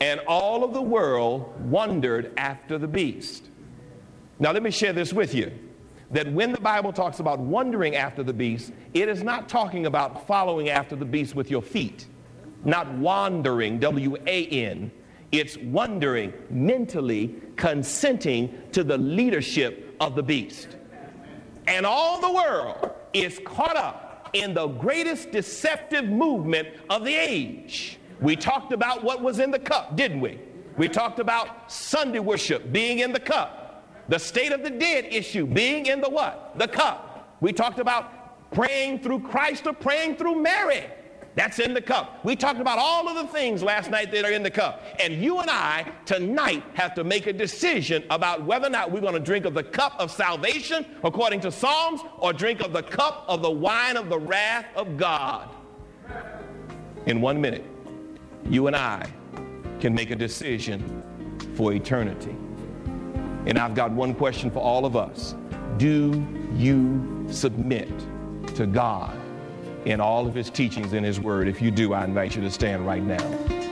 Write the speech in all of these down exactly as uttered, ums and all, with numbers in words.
and all of the world wondered after the beast. Now let me share this with you, that when the Bible talks about wondering after the beast, it is not talking about following after the beast with your feet, not wandering, W A N. It's wondering, mentally consenting to the leadership of the beast. And all the world is caught up in the greatest deceptive movement of the age. We talked about what was in the cup, didn't we? We talked about Sunday worship being in the cup. The state of the dead issue being in the what? The cup. We talked about praying through Christ or praying through Mary. That's in the cup. We talked about all of the things last night that are in the cup. And you and I tonight have to make a decision about whether or not we're going to drink of the cup of salvation according to Psalms, or drink of the cup of the wine of the wrath of God. In one minute, you and I can make a decision for eternity. And I've got one question for all of us. Do you submit to God in all of his teachings in his word? If you do, I invite you to stand right now.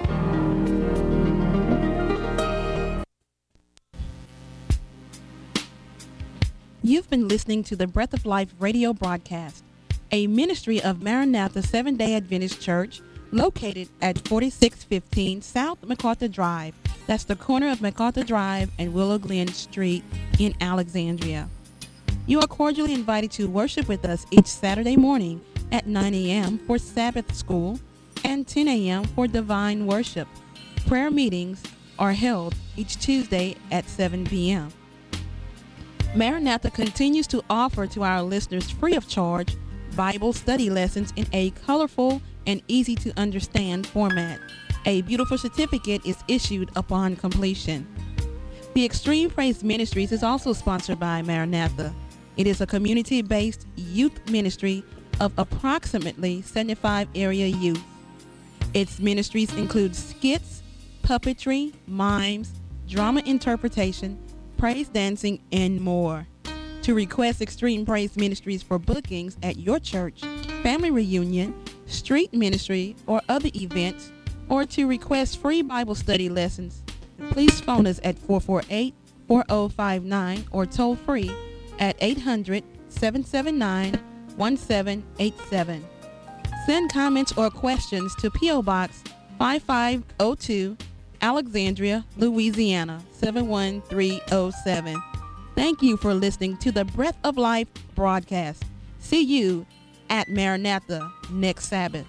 You've been listening to the Breath of Life radio broadcast, a ministry of Maranatha Seventh-day Adventist Church located at forty-six fifteen South MacArthur Drive. That's the corner of MacArthur Drive and Willow Glen Street in Alexandria. You are cordially invited to worship with us each Saturday morning at nine a.m. for Sabbath school and ten a.m. for divine worship. Prayer meetings are held each Tuesday at seven p.m. Maranatha continues to offer to our listeners free of charge Bible study lessons in a colorful and easy to understand format. A beautiful certificate is issued upon completion. The Extreme Praise Ministries is also sponsored by Maranatha. It is a community-based youth ministry of approximately seventy-five area youth. Its ministries include skits, puppetry, mimes, drama interpretation, praise dancing, and more. To request Extreme Praise Ministries for bookings at your church, family reunion, street ministry, or other events, or to request free Bible study lessons, please phone us at four four eight, four oh five nine or toll free at eight hundred, seven seven nine, one seven eight seven. Send comments or questions to P O Box five five oh two, Alexandria, Louisiana seven one three oh seven. Thank you for listening to the Breath of Life broadcast. See you at Maranatha next Sabbath.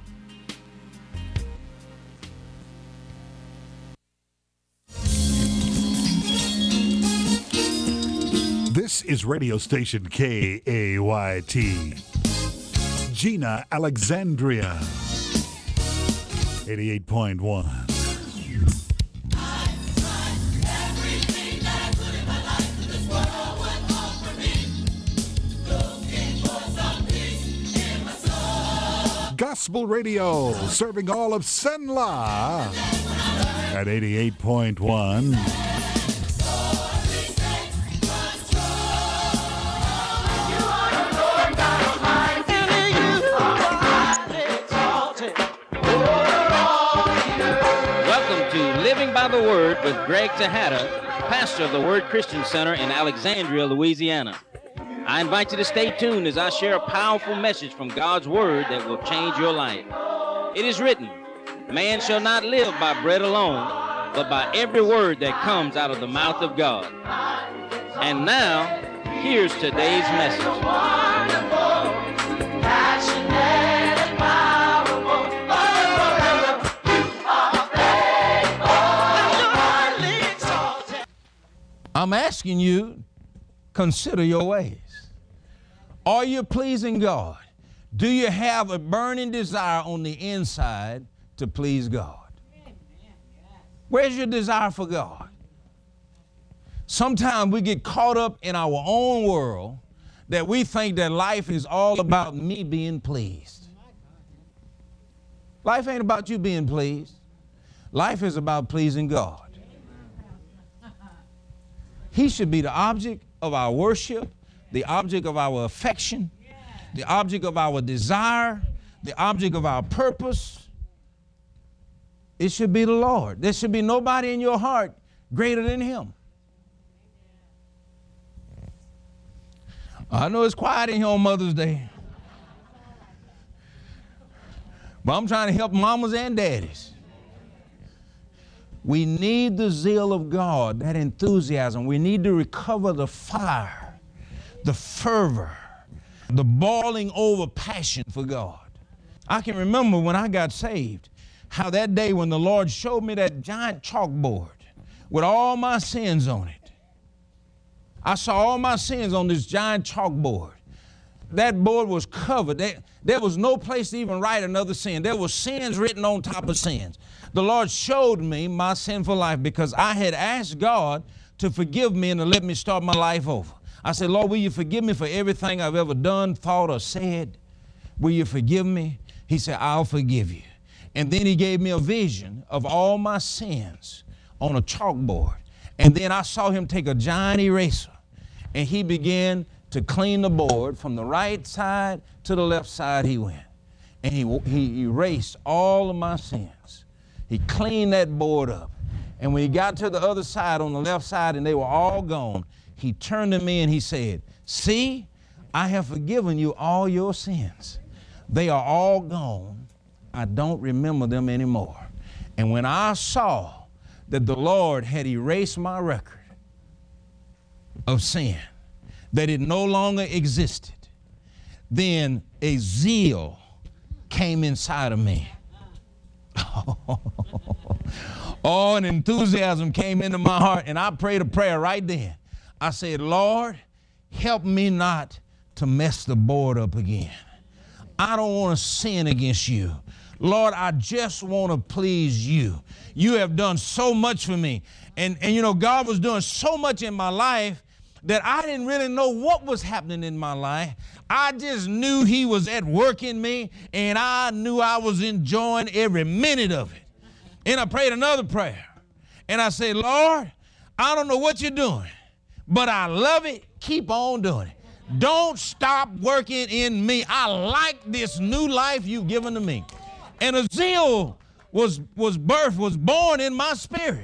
This is radio station K A Y T, Gina, Alexandria, eighty-eight point one. Gospel radio, serving all of Senla at eighty-eight point one. By the Word with Greg Tejada, pastor of the Word Christian Center in Alexandria, Louisiana. I invite you to stay tuned as I share a powerful message from God's Word that will change your life. It is written, man shall not live by bread alone, but by every word that comes out of the mouth of God. And now, here's today's message. I'm asking you, consider your ways. Are you pleasing God? Do you have a burning desire on the inside to please God? Where's your desire for God? Sometimes we get caught up in our own world that we think that life is all about me being pleased. Life ain't about you being pleased. Life is about pleasing God. He should be the object of our worship, the object of our affection, the object of our desire, the object of our purpose. It should be the Lord. There should be nobody in your heart greater than him. I know it's quiet in here on Mother's Day, but I'm trying to help mamas and daddies. We need the zeal of God, that enthusiasm. We need to recover the fire, the fervor, the boiling over passion for God. I can remember when I got saved, how that day when the Lord showed me that giant chalkboard with all my sins on it. I saw all my sins on this giant chalkboard. That board was covered. There, there was no place to even write another sin. There was sins written on top of sins. The Lord showed me my sinful life because I had asked God to forgive me and to let me start my life over. I said, Lord, will you forgive me for everything I've ever done, thought, or said? Will you forgive me? He said, I'll forgive you. And then he gave me a vision of all my sins on a chalkboard. And then I saw him take a giant eraser and he began to clean the board from the right side to the left side he went. And he, he erased all of my sins. He cleaned that board up. And when he got to the other side on the left side and they were all gone, he turned to me and he said, see, I have forgiven you all your sins. They are all gone. I don't remember them anymore. And when I saw that the Lord had erased my record of sin, that it no longer existed, then a zeal came inside of me. Oh, an enthusiasm came into my heart, and I prayed a prayer right then. I said, Lord, help me not to mess the board up again. I don't want to sin against you. Lord, I just want to please you. You have done so much for me. And, and you know, God was doing so much in my life that I didn't really know what was happening in my life. I just knew he was at work in me, and I knew I was enjoying every minute of it. And I prayed another prayer. And I said, Lord, I don't know what you're doing, but I love it. Keep on doing it. Don't stop working in me. I like this new life you've given to me. And a zeal was, was birthed, was born in my spirit.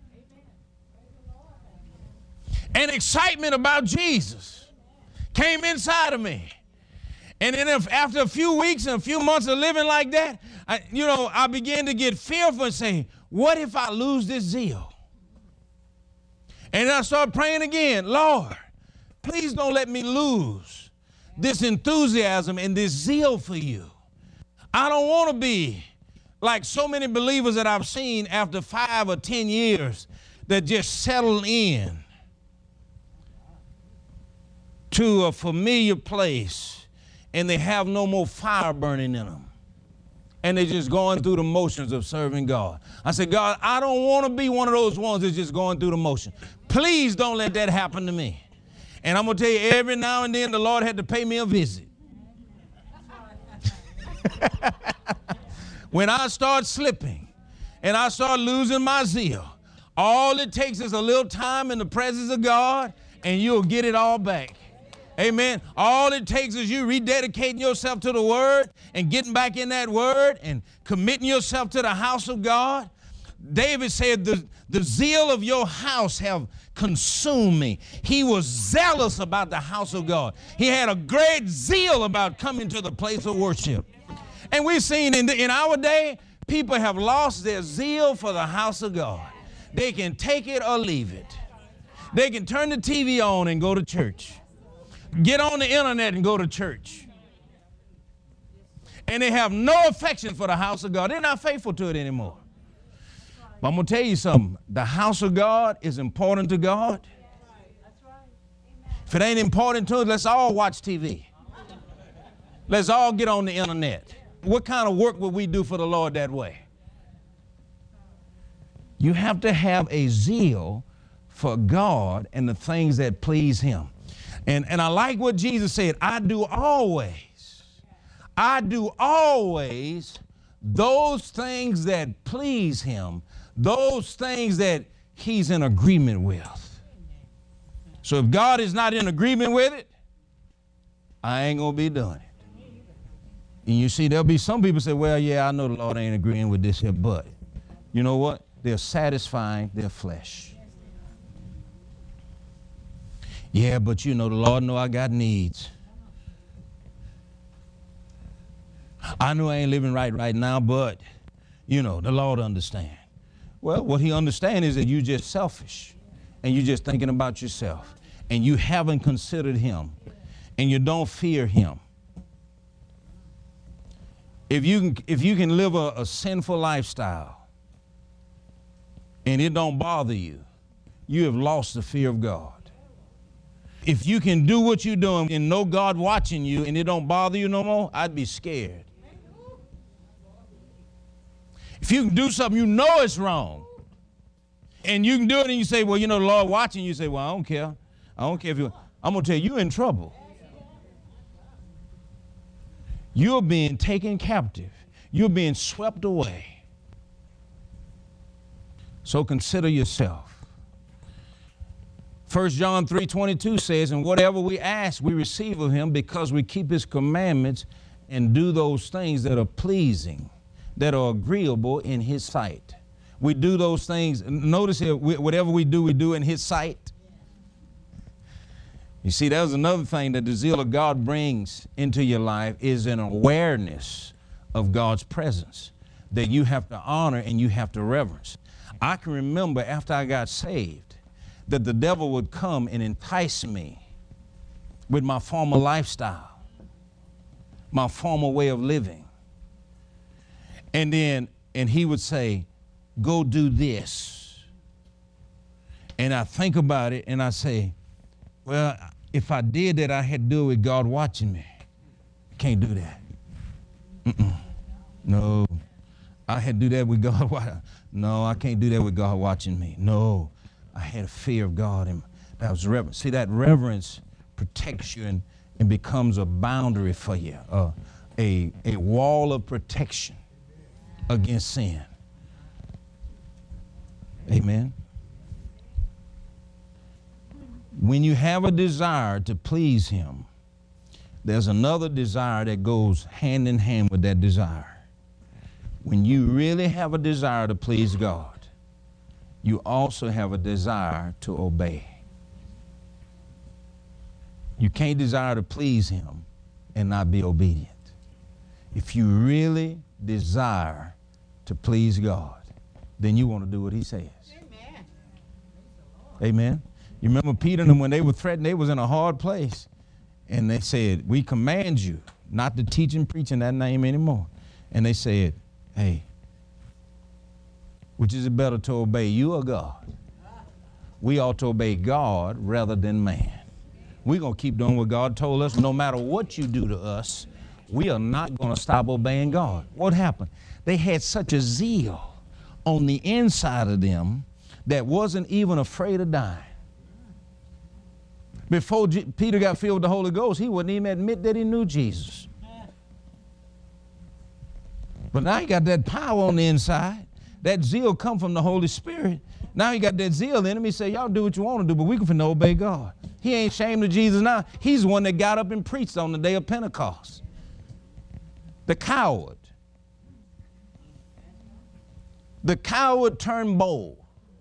And excitement about Jesus came inside of me. And then if, after a few weeks and a few months of living like that, I, you know, I began to get fearful and say, what if I lose this zeal? And I started praying again, Lord, please don't let me lose this enthusiasm and this zeal for you. I don't want to be like so many believers that I've seen after five or ten years that just settle in to a familiar place and they have no more fire burning in them. And they're just going through the motions of serving God. I said, God, I don't want to be one of those ones that's just going through the motion. Please don't let that happen to me. And I'm going to tell you, every now and then the Lord had to pay me a visit. When I start slipping and I start losing my zeal, all it takes is a little time in the presence of God and you'll get it all back. Amen. All it takes is you rededicating yourself to the word and getting back in that word and committing yourself to the house of God. David said, the, the zeal of your house have consumed me. He was zealous about the house of God. He had a great zeal about coming to the place of worship. And we've seen in, the, in our day, people have lost their zeal for the house of God. They can take it or leave it. They can turn the T V on and go to church. Get on the internet and go to church. And they have no affection for the house of God. They're not faithful to it anymore. But I'm going to tell you something. The house of God is important to God. If it ain't important to us, let's all watch T V. Let's all get on the internet. What kind of work would we do for the Lord that way? You have to have a zeal for God and the things that please him. And, and I like what Jesus said, I do always, I do always those things that please him, those things that he's in agreement with. So if God is not in agreement with it, I ain't going to be doing it. And you see, there'll be some people say, well, yeah, I know the Lord ain't agreeing with this here, but you know what? They're satisfying their flesh. Yeah, but you know, the Lord know I got needs. I know I ain't living right right now, but, you know, the Lord understand. Well, what he understands is that you're just selfish and you're just thinking about yourself and you haven't considered him and you don't fear him. If you can, if you can live a, a sinful lifestyle and it don't bother you, you have lost the fear of God. If you can do what you're doing and know God watching you and it don't bother you no more, I'd be scared. If you can do something you know it's wrong and you can do it and you say, well, you know, the Lord watching you, say, well, I don't care. I don't care if you, I'm going to tell you, you're in trouble. You're being taken captive. You're being swept away. So consider yourself. First John three twenty-two says, and whatever we ask, we receive of him because we keep his commandments and do those things that are pleasing, that are agreeable in his sight. We do those things. Notice here, whatever we do, we do in his sight. You see, that was another thing that the zeal of God brings into your life is an awareness of God's presence that you have to honor and you have to reverence. I can remember after I got saved that the devil would come and entice me with my former lifestyle, my former way of living. And then, and he would say, go do this. And I think about it and I say, well, if I did that, I had to do it with God watching me. Can't do that. Mm-mm. No. I had to do that with God watching. No, I can't do that with God watching me. No. I had a fear of God, and that was reverence. See, that reverence protects you and, and becomes a boundary for you, uh, a, a wall of protection against sin. Amen. When you have a desire to please him, there's another desire that goes hand in hand with that desire. When you really have a desire to please God, you also have a desire to obey. You can't desire to please him and not be obedient. If you really desire to please God, then you want to do what he says. Amen. Amen. You remember Peter and them when they were threatened, they was in a hard place. And they said, we command you not to teach and preach in that name anymore. And they said, hey, which is it better to obey you or God? We ought to obey God rather than man. We're going to keep doing what God told us. No matter what you do to us, we are not going to stop obeying God. What happened? They had such a zeal on the inside of them that wasn't even afraid of dying. Before G- Peter got filled with the Holy Ghost, he wouldn't even admit that he knew Jesus. But now he got that power on the inside. That zeal come from the Holy Spirit. Now he got that zeal in him. He said, y'all do what you want to do, but we can finna obey God. He ain't ashamed of Jesus now. He's the one that got up and preached on the day of Pentecost. The coward. The coward turned bold.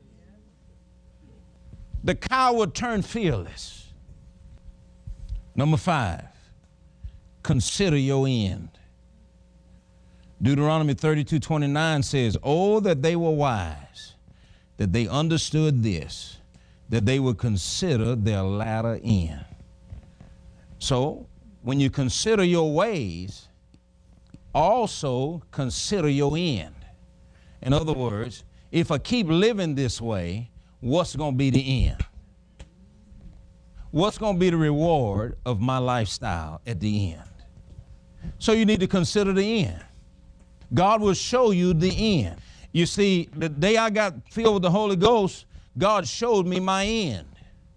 The coward turned fearless. Number five, consider your end. Deuteronomy thirty-two twenty-nine says, oh, that they were wise, that they understood this, that they would consider their latter end. So when you consider your ways, also consider your end. In other words, if I keep living this way, what's going to be the end? What's going to be the reward of my lifestyle at the end? So you need to consider the end. God will show you the end. You see, the day I got filled with the Holy Ghost, God showed me my end.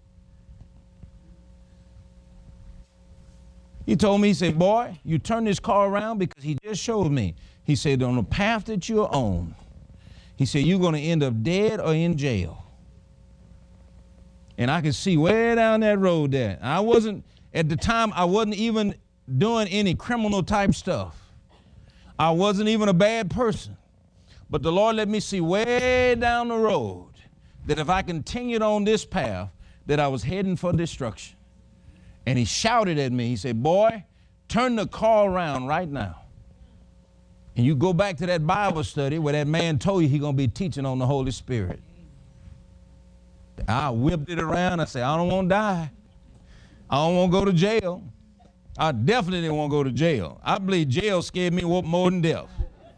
He told me, he said, boy, you turn this car around because he just showed me. He said, on the path that you're on, he said, you're going to end up dead or in jail. And I could see way down that road there. I wasn't, at the time, I wasn't even doing any criminal type stuff. I wasn't even a bad person. But the Lord let me see way down the road that if I continued on this path, that I was heading for destruction. And he shouted at me. He said, boy, turn the car around right now. And you go back to that Bible study where that man told you he's going to be teaching on the Holy Spirit. I whipped it around. I said, I don't want to die. I don't want to go to jail. I definitely didn't want to go to jail. I believe jail scared me more than death.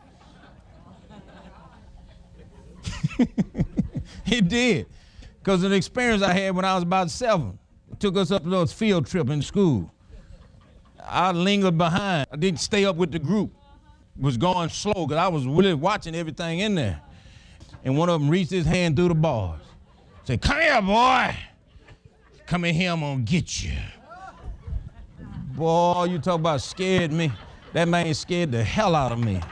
It did. Because of the experience I had when I was about seven. It took us up to those field trip in school. I lingered behind. I didn't stay up with the group. It was going slow because I was really watching everything in there. And one of them reached his hand through the bars. Said, come here, boy. Come in here, I'm going to get you. Boy, you talk about scared me. That man scared the hell out of me.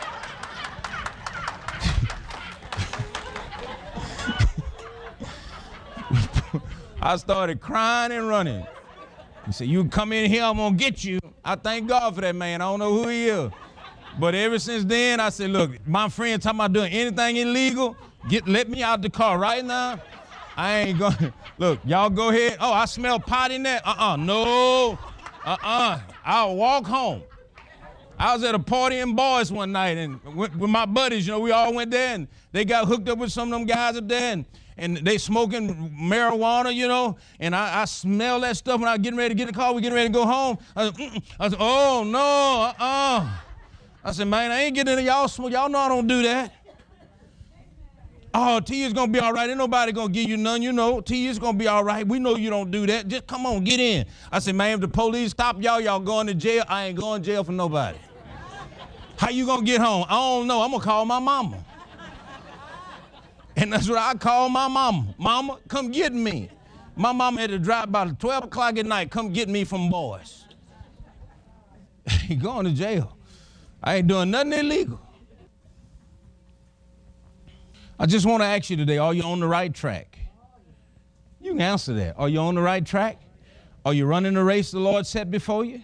I started crying and running. He said, you come in here, I'm going to get you. I thank God for that man. I don't know who he is. But ever since then, I said, look, my friend talking about doing anything illegal, get let me out the car right now. I ain't going to. Look, y'all go ahead. Oh, I smell pot in there. Uh-uh, no. Uh-uh. I'll walk home. I was at a party in Boys one night, and with, with my buddies, you know, we all went there, and they got hooked up with some of them guys up there, and, and they smoking marijuana, you know, and I, I smell that stuff when I was getting ready to get in the car. We getting ready to go home. I said, mm-mm. I said, oh, no, uh-uh. I said, man, I ain't getting into y'all smoke. Y'all know I don't do that. Oh, T is going to be all right. Ain't nobody going to give you none, you know. T is going to be all right. We know you don't do that. Just come on, get in. I said, man, if the police stop y'all, y'all going to jail. I ain't going to jail for nobody. How you going to get home? I don't know. I'm going to call my mama. And that's what I call my mama. Mama, come get me. My mama had to drive about twelve o'clock at night, come get me from Boys. He going to jail. I ain't doing nothing illegal. I just want to ask you today, are you on the right track? You can answer that. Are you on the right track? Are you running the race the Lord set before you?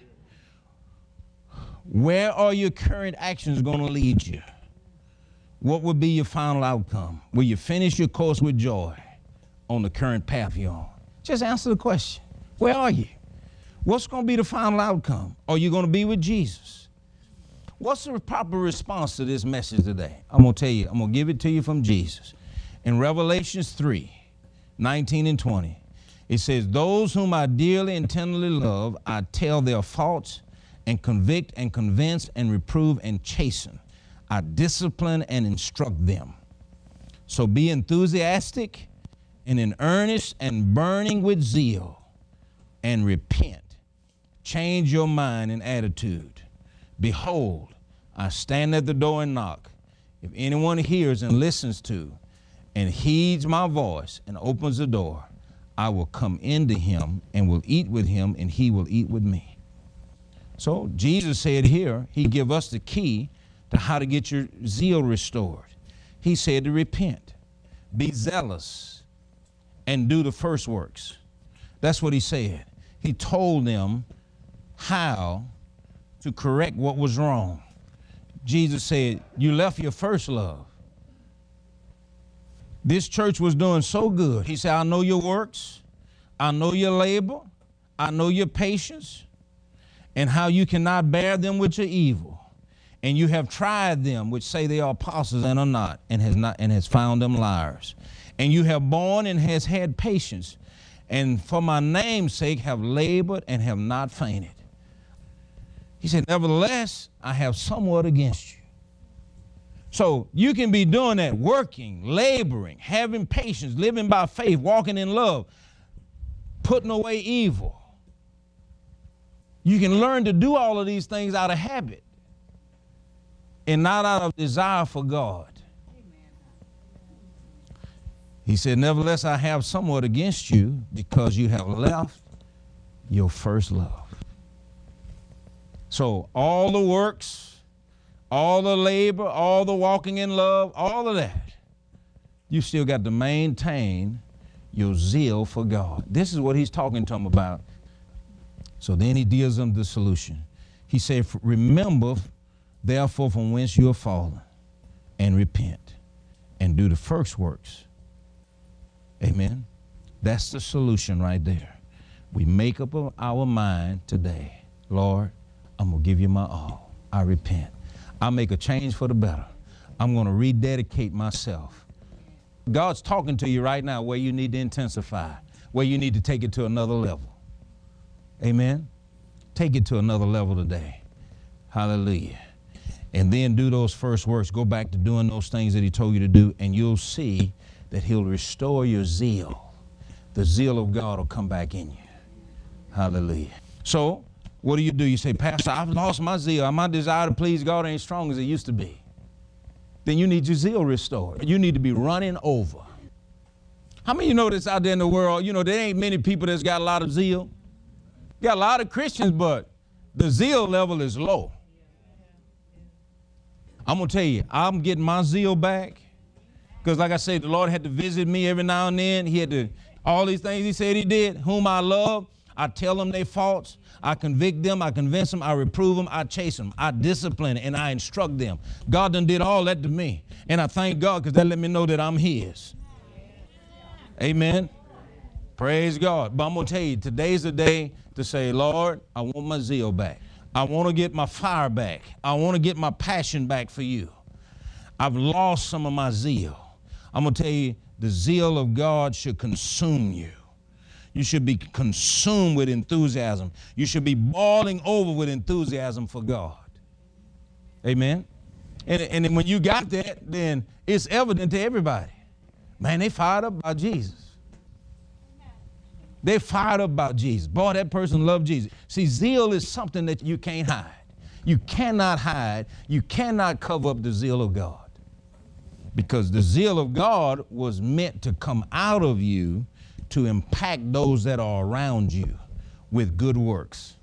Where are your current actions going to lead you? What will be your final outcome? Will you finish your course with joy on the current path you're on? Just answer the question. Where are you? What's going to be the final outcome? Are you going to be with Jesus? What's the proper response to this message today? I'm going to tell you, I'm going to give it to you from Jesus. In Revelations three, nineteen and twenty, it says, those whom I dearly and tenderly love, I tell their faults and convict and convince and reprove and chasten. I discipline and instruct them. So be enthusiastic and in earnest and burning with zeal and repent. Change your mind and attitude. Behold, I stand at the door and knock. If anyone hears and listens to and heeds my voice and opens the door, I will come into him and will eat with him and he will eat with me. So Jesus said here, he give us the key to how to get your zeal restored. He said to repent, be zealous, and do the first works. That's what he said. He told them how to correct what was wrong. Jesus said, you left your first love. This church was doing so good. He said, I know your works. I know your labor. I know your patience and how you cannot bear them which are evil. And you have tried them which say they are apostles and are not, and has not, and has found them liars. And you have borne and has had patience, and for my name's sake have labored and have not fainted. He said, nevertheless, I have somewhat against you. So you can be doing that, working, laboring, having patience, living by faith, walking in love, putting away evil. You can learn to do all of these things out of habit and not out of desire for God. He said, nevertheless, I have somewhat against you because you have left your first love. So all the works, all the labor, all the walking in love, all of that, you still got to maintain your zeal for God. This is what he's talking to them about. So then he deals them the solution. He said, remember, therefore, from whence you are fallen, and repent and do the first works. Amen. That's the solution right there. We make up our mind today, Lord, I'm going to give you my all. I repent. I make a change for the better. I'm going to rededicate myself. God's talking to you right now where you need to intensify, where you need to take it to another level. Amen. Take it to another level today. Hallelujah. And then do those first works. Go back to doing those things that he told you to do, and you'll see that he'll restore your zeal. The zeal of God will come back in you. Hallelujah. So what do you do? You say, Pastor, I've lost my zeal. My desire to please God ain't strong as it used to be. Then you need your zeal restored. You need to be running over. How many of you know this out there in the world? You know, there ain't many people that's got a lot of zeal. Got a lot of Christians, but the zeal level is low. I'm going to tell you, I'm getting my zeal back because, like I said, the Lord had to visit me every now and then. He had to, all these things he said he did, whom I love, I tell them their faults. I convict them. I convince them. I reprove them. I chase them. I discipline and I instruct them. God done did all that to me. And I thank God because that let me know that I'm his. Amen. Praise God. But I'm going to tell you, today's the day to say, Lord, I want my zeal back. I want to get my fire back. I want to get my passion back for you. I've lost some of my zeal. I'm going to tell you, the zeal of God should consume you. You should be consumed with enthusiasm. You should be boiling over with enthusiasm for God. Amen. And, and when you got that, then it's evident to everybody. Man, they fired up about Jesus. They fired up about Jesus. Boy, that person loved Jesus. See, zeal is something that you can't hide. You cannot hide. You cannot cover up the zeal of God. Because the zeal of God was meant to come out of you to impact those that are around you with good works.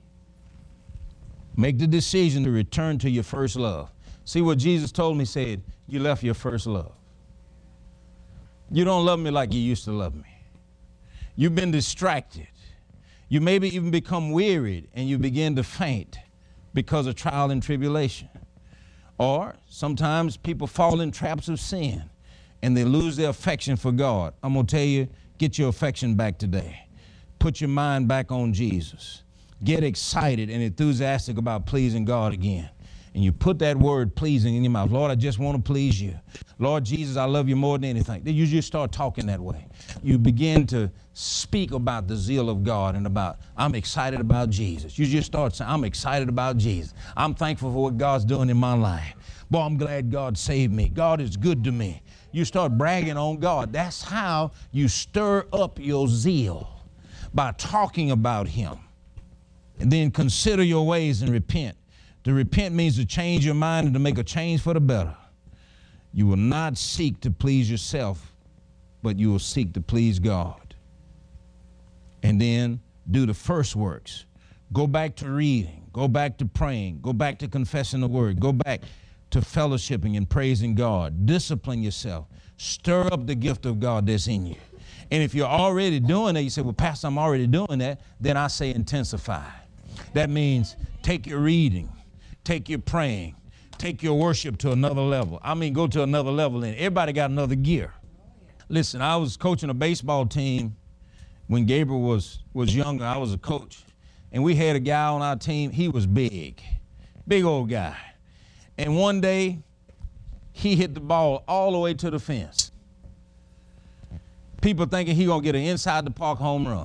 Make the decision to return to your first love. See what Jesus told me, said, you left your first love. You don't love me like you used to love me. You've been distracted. You maybe even become wearied and you begin to faint because of trial and tribulation. Or sometimes people fall in traps of sin and they lose their affection for God. I'm going to tell you, get your affection back today. Put your mind back on Jesus. Get excited and enthusiastic about pleasing God again. And you put that word pleasing in your mouth. Lord, I just want to please you. Lord Jesus, I love you more than anything. Then you just start talking that way. You begin to speak about the zeal of God and about, I'm excited about Jesus. You just start saying, I'm excited about Jesus. I'm thankful for what God's doing in my life. Boy, I'm glad God saved me. God is good to me. You start bragging on God. That's how you stir up your zeal, by talking about him. And then consider your ways and repent. To repent means to change your mind and to make a change for the better. You will not seek to please yourself, but you will seek to please God. And then do the first works. Go back to reading. Go back to praying. Go back to confessing the word. Go back to fellowshipping and praising God. Discipline yourself. Stir up the gift of God that's in you. And if you're already doing that, you say, well, Pastor, I'm already doing that, then I say intensify. That means take your reading. Take your praying, take your worship to another level. I mean, go to another level, and everybody got another gear. Listen, I was coaching a baseball team when Gabriel was, was younger. I was a coach, and we had a guy on our team. He was big, big old guy. And one day, he hit the ball all the way to the fence. People thinking he gonna get an inside the park home run.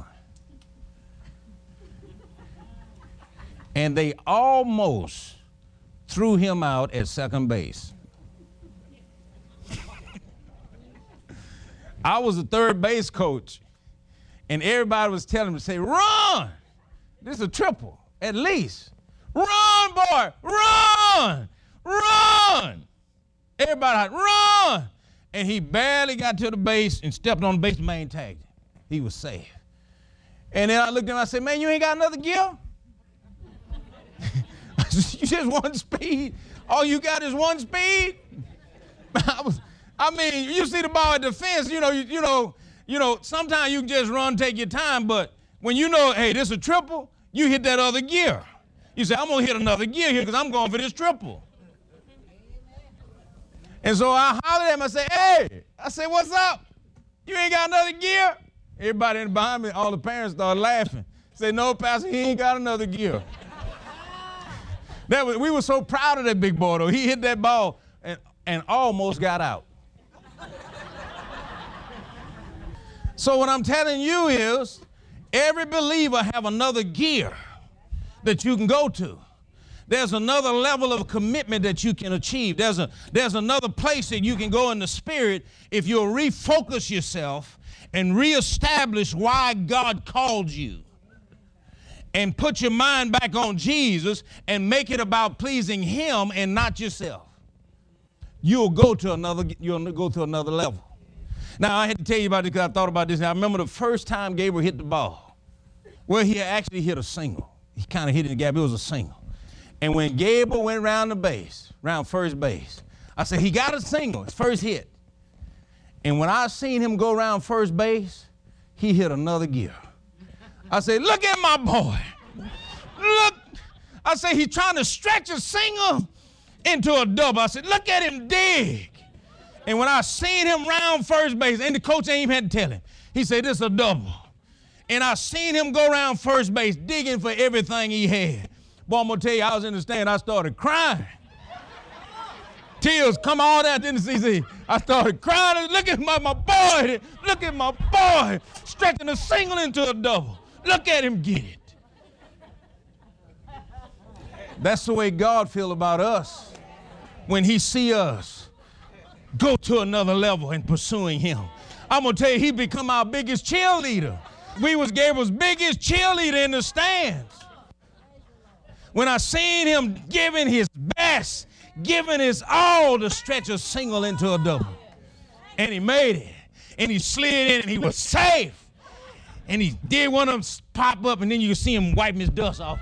And they almost threw him out at second base. I was a third base coach, and everybody was telling me to say, run! This is a triple, at least. Run, boy, run, run! Everybody, run! And he barely got to the base and stepped on the base, and man tagged him. He was safe. And then I looked at him and I said, man, you ain't got another gear? You just one speed. All you got is one speed. I, was, I mean, you see the ball at the fence. You know, you, you know, you know. Sometimes you can just run, take your time. But when you know, hey, this is a triple, you hit that other gear. You say, I'm gonna hit another gear here because I'm going for this triple. And so I hollered at him. I said, hey, I said, what's up? You ain't got another gear? Everybody in behind me, all the parents started laughing. Say, no, Pastor, he ain't got another gear. That was, we were so proud of that big boy, though. He hit that ball and, and almost got out. So what I'm telling you is, every believer have another gear that you can go to. There's another level of commitment that you can achieve. There's, a, there's another place that you can go in the spirit if you'll refocus yourself and reestablish why God called you. And put your mind back on Jesus and make it about pleasing him and not yourself. You'll go to another, you'll go to another level. Now, I had to tell you about this because I thought about this. Now, I remember the first time Gabriel hit the ball. Well, he actually hit a single. He kind of hit it in the gap. It was a single. And when Gabriel went around the base, around first base, I said, he got a single, his first hit. And when I seen him go around first base, he hit another gear. I said, look at my boy. Look. I said, he's trying to stretch a single into a double. I said, look at him dig. And when I seen him round first base, and the coach ain't even had to tell him, he said, this is a double. And I seen him go around first base digging for everything he had. Boy, I'm going to tell you, I was in the stand, I started crying. Tears come all that in the C C. I started crying. Look at my, my boy. Look at my boy stretching a single into a double. Look at him get it. That's the way God feels about us when he see us go to another level in pursuing him. I'm going to tell you, he become our biggest cheerleader. We was Gabriel's biggest cheerleader in the stands. When I seen him giving his best, giving his all to stretch a single into a double. And he made it. And he slid in and he was safe. And he did one of them pop up, and then you could see him wiping his dust off.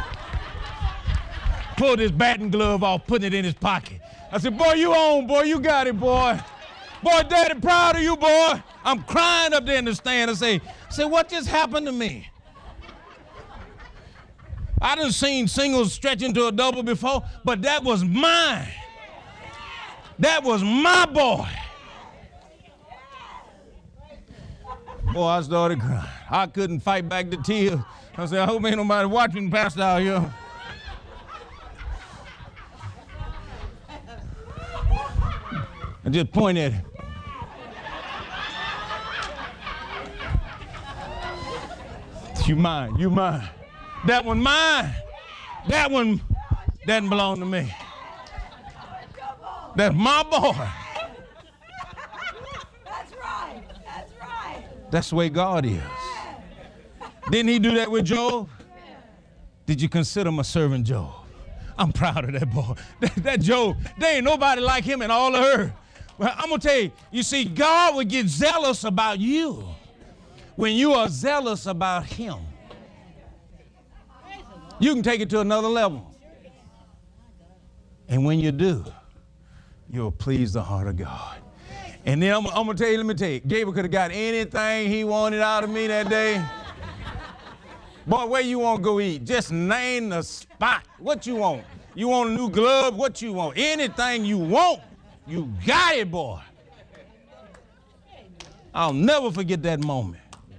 Pulled his batting glove off, putting it in his pocket. I said, boy, you on, boy, you got it, boy. Boy, Daddy, proud of you, boy. I'm crying up there in the stand. I say, I say, what just happened to me? I done seen singles stretch into a double before, but that was mine. That was my boy. Boy, I started crying. I couldn't fight back the tears. I said, I hope ain't nobody watching Pastor out here. I just point at him. You mine, you mine. That one mine. That one doesn't belong to me. That's my boy. That's right. That's right. That's the way God is. Didn't he do that with Job? Did you consider my servant Job? I'm proud of that boy. That, that Job, there ain't nobody like him in all of earth. Well, I'm going to tell you, you see, God would get zealous about you when you are zealous about him. You can take it to another level. And when you do, you'll please the heart of God. And then I'm, I'm going to tell you, let me tell you, Gabriel could have got anything he wanted out of me that day. Boy, where you want to go eat? Just name the spot. What you want? You want a new glove? What you want? Anything you want, you got it, boy. I'll never forget that moment.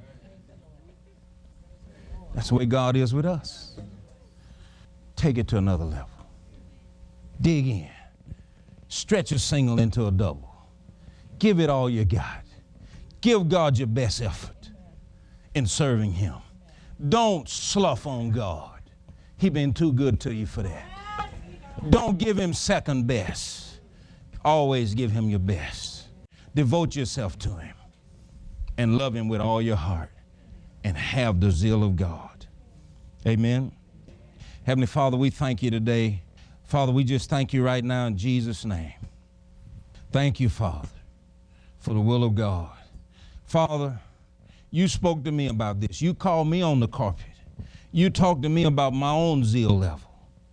That's the way God is with us. Take it to another level. Dig in. Stretch a single into a double. Give it all you got. Give God your best effort in serving him. Don't slough on God. He's been too good to you for that. Don't give him second best. Always give him your best. Devote yourself to him and love him with all your heart and have the zeal of God. Amen. Heavenly Father, we thank you today. Father, we just thank you right now in Jesus' name. Thank you, Father, for the will of God. Father, you spoke to me about this. You called me on the carpet. You talked to me about my own zeal level.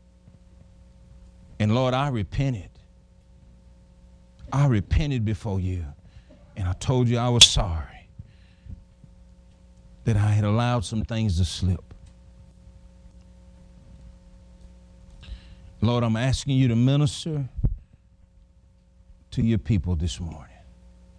And Lord, I repented. I repented before you. And I told you I was sorry that I had allowed some things to slip. Lord, I'm asking you to minister to your people this morning.